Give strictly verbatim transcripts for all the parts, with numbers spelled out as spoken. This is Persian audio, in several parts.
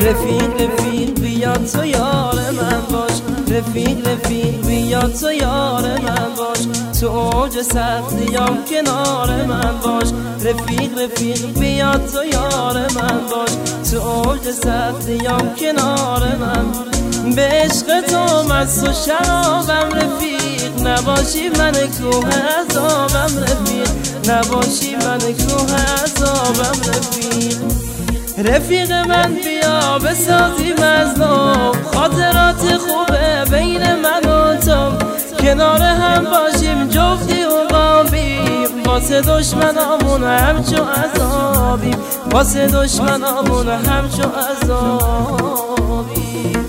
رفیق رفیق بیا تو یار من باش، رفیق رفیق بیا تو یار من باش، تو اوج سختیام کنار من باش، رفیق رفیق بیا تو یار من باش، تو اوج سختیام کنار من. به عشق تو مست و شرابم رفیق، نباشی من کوه عذابم رفیق، نباشی من کوه عذابم رفیق. رفیق من بیا بسازیم از نو خاطرات خوبه بین من و تو، کنار هم باشیم جفتی و قابیم، واسه دشمنامون همچو عذابیم، واسه دشمنامون همچو عذابیم.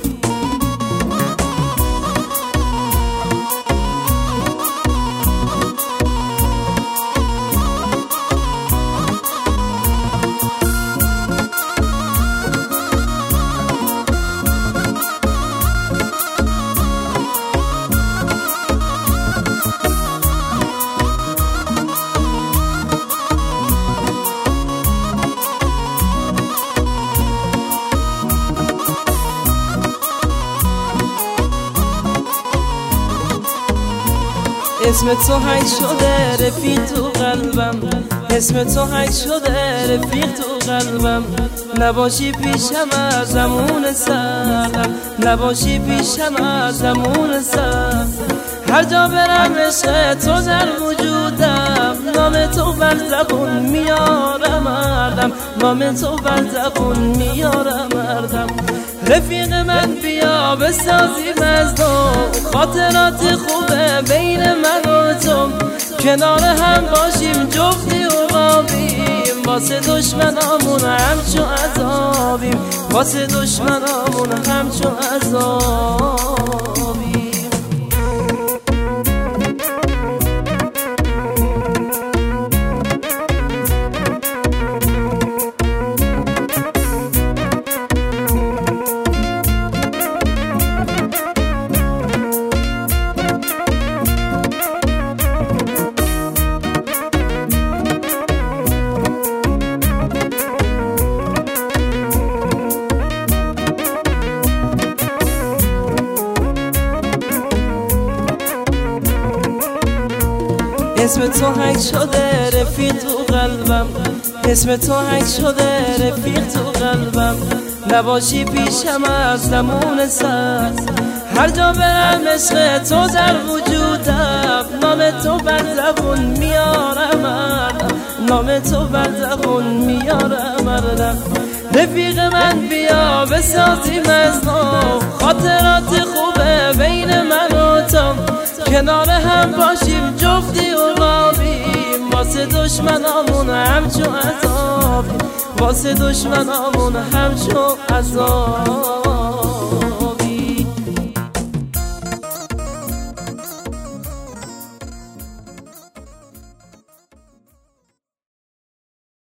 اسم تو حک شده رفیق تو قلبم، اسم تو حک شده رفیق تو قلبم، نباشی پیشم از زمون سردم، نباشی پیشم از زمون سردم. هر جا برم عشق تو در وجودم، نام تو بر زبون میارم مردم، نام تو بر زبون میارم مردم. رفیق من بیا بسازیم از نو خاطرات خوبه بین من و تو، کنار هم باشیم جفتی و قابیم، واسه دشمنامون همچو عذابیم، واسه دشمنامون همچو عذابیم. اسم تو حک شده رفیق تو قلبم، اسم تو حک شده رفیق تو قلبم، نباشی پیشم از زمون سرد. هر جا برم عشق تو در وجودم، نام تو بر زبون میارم مردم، نام تو بر زبون میارم مردم. رفیق من بیا بسازیم از نو خاطرات خوبه بین من و تو، کنار هم باشیم جفتی و قابیم، واسه دشمنامون همچو عذابیم، واسه دشمنامون همچو عذاب.